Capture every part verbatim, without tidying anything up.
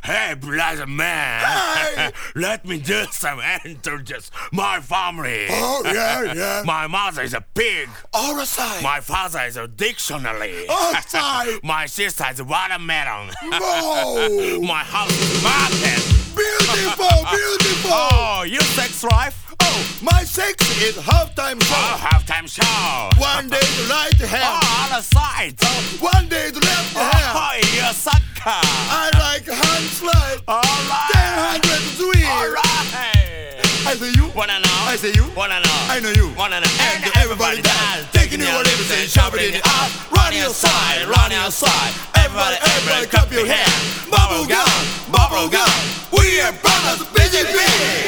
Hey, brother man. Hey. Let me do some introduce my family. Oh, yeah, yeah. My mother is a pig. All right. My father is a dictionary. Outside. My sister is a watermelon. No. My house is market. Beautiful, beautiful. Oh, you sex life? Oh, my sex is halftime show. Oh, halftime show. One day the right hand. Oh, other side. One day the left hand. Oh, you're a sucker. I like hand slide. All right. Ten hundred three. All right. I say you. Wanna know? I say you. Wanna know? I know you. Wanna know? And everybody dance. Taking your lips and shoving it in the ass. Run your side, run your side. Everybody, everybody, clap your hands. Bubble gum, bubble gum. We are brothers, B J P.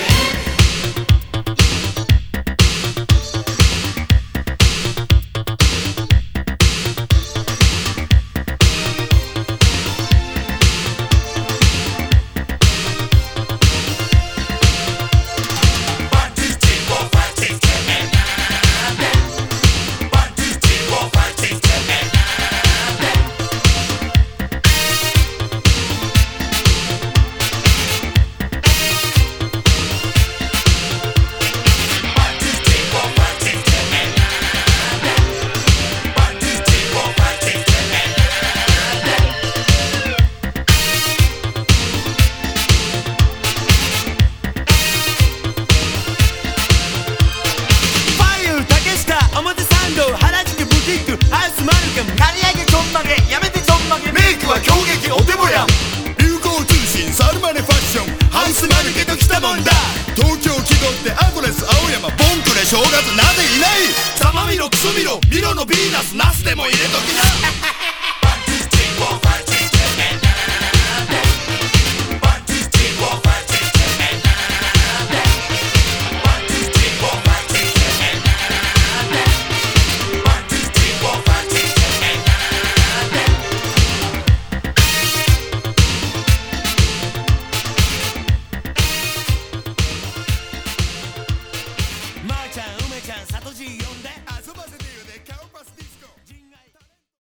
東京気取ってアドレス青山ボンクレ正月なぜいないざまみろクソみろミロのヴィーナスナスでも入れときな